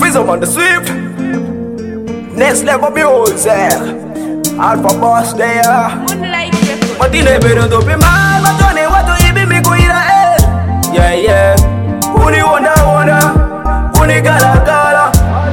Wisdom on the Swift. Next level music. Alpha boss there. Matine pero dope man. Matone watu ibi mikuira yeah yeah. Uni wonder. Uni gala.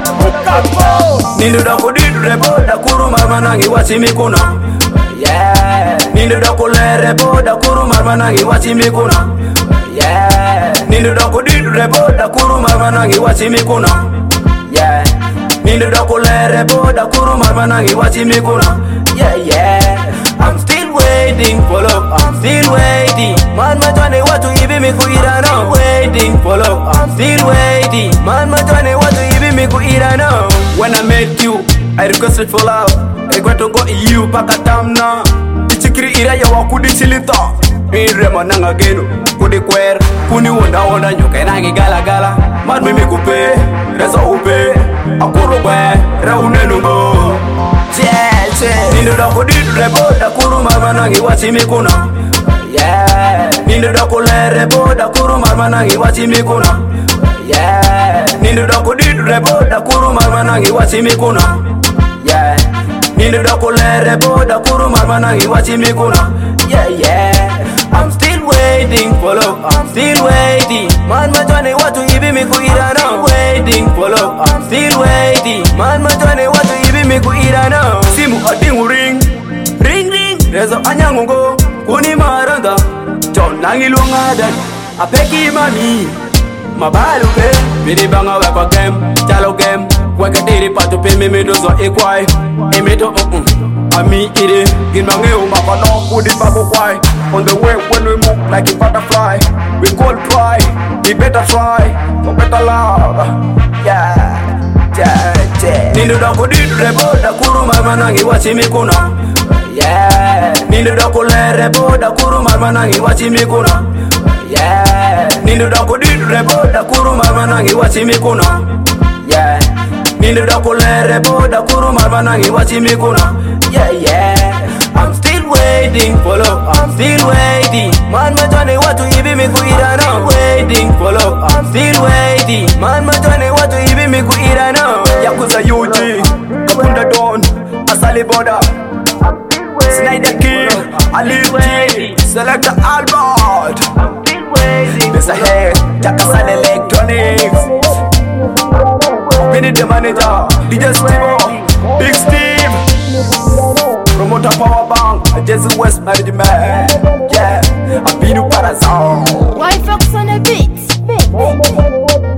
Nindu da kudidu rebo da kuru marmanangi wati mikuna. Yeah. Nindu da kulere bo da kuru marmanangi wati mikuna. Yeah. Nindu da kudidu rebo da kuru marmanangi wati mikuna. Yeah. Nindu da kulere bo da kuru marmanangi wati mikuna. Yeah. I'm still waiting for love. I'm still waiting. Man matwane watu ibi mikuira now. Waiting for love. I'm still waiting. Man matwane watu ibi mikuira now. When I met you, I requested for love. I got to go you pakatamna. Ichikiri ira ya wakudi chilita. Irema nanga geno. Kudi kwer. Kuni wonda nyoke nangi gala. Man mimi kupe. Reza upe. Akuru kwe. Raune nungo. Nindu da kudidu rebo da kuru marmanangi wati mikuna. Yeah. Nindu da kulere bo da kuru marmanangi wati mikuna. Yeah. Nindu da kudidu rebo da kuru marmanangi wati mikuna. Yeah. Nindu da kulere bo da kuru marmanangi wati mikuna. Yeah. I'm still waiting for love. I'm still waiting. Man matwane watu ibi mikuira now. Waiting for love. I'm still waiting. Man matwane watu ibi mikuira now. Simu adingu ring. Rezo anyangungo kuni maranda. John nangi luangadan. Apeki mami. Mabaluke. Bidi banga wekwa game. Chalo game. Weka diri patu pe mimi dozo ekwai. Emeto Ami ide. Ginbange umakano kudi babu kwai. On the way when we move like a butterfly. We could try. We better try. For better love. Yeah. Nindu da kudidu rebo da kuru marmanangi wati mikuna. Yeah. Nindu da kulere bo da kuru marmanangi wati mikuna. Yeah. Nindu da kudidu rebo da kuru marmanangi wati mikuna. Yeah. Nindu da kulere bo da kuru marmanangi wati mikuna. Yeah. I'm still waiting for love. I'm still waiting. Man matwane watu ibi mikuira now. Waiting for love. I'm still waiting. Man matwane watu ibi mikuira now. Yakuza Yuji, Kapunda Don, Asali Boda, Snyder King, Ali G, Selector Albert. This ahead, Jakasal Electronics. Vinny the manager, DJ Steve, Big Steve, Promoter Power Bank, Jesse West Management. Yeah, I'm Binu Parazon. Why Fox on a beat?